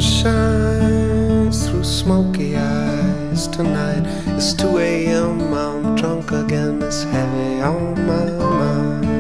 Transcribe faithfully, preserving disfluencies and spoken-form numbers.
shines through smoky eyes tonight. It's two a m, I'm drunk again, it's heavy on my mind.